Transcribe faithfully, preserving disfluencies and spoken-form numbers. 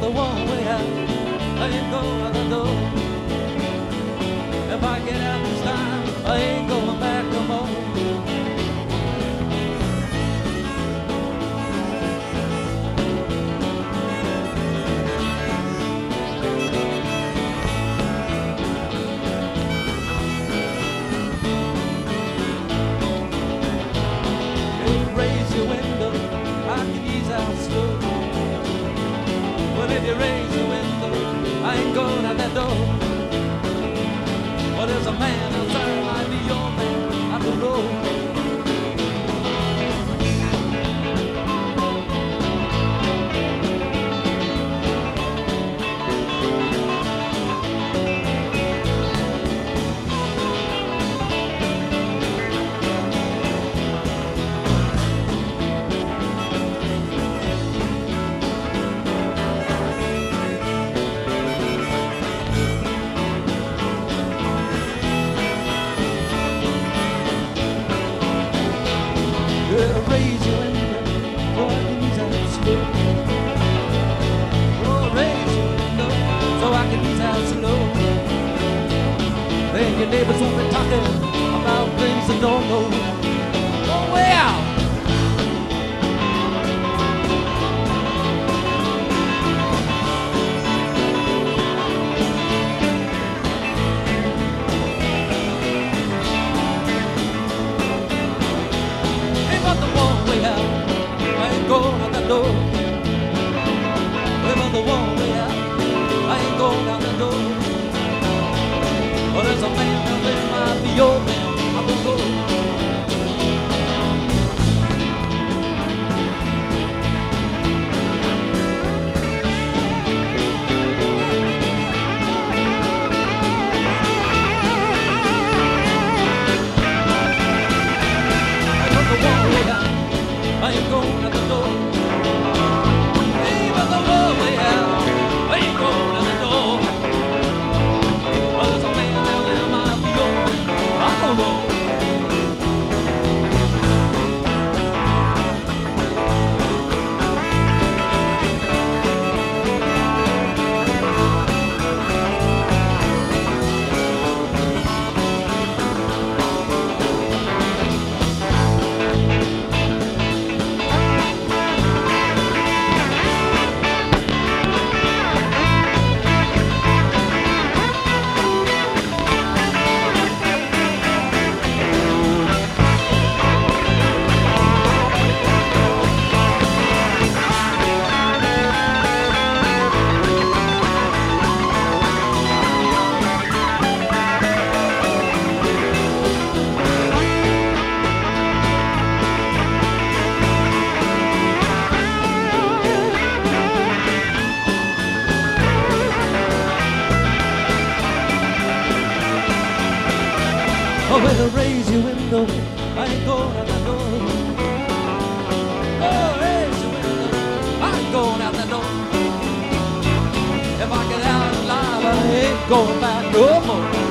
the one way out, I ain't going out the door. If I get out this time, I ain't going back no more. Raise your window, I can ease out slow. But if you raise your window, I ain't going out that door. Well, there's a man outside, might be your man, I don't know. Girl, raise your window, so I can ease out slow. Oh, raise your window, so I can ease out slow. Then your neighbors won't be talking about things they don't know. Oh, well. Going out that door. Well, the one way out, I ain't going out that door. Well, there's a man out there, might be your man, I will go. Well, the one way out, I ain't going out the door. Even the one way out, I ain't going out the door. Well, there's a man out there, might be your man, I don't know. Oh, well, raise your window, I ain't going out that door. Oh, raise your window, I ain't going out that door. If I get out alive, I ain't going back no more.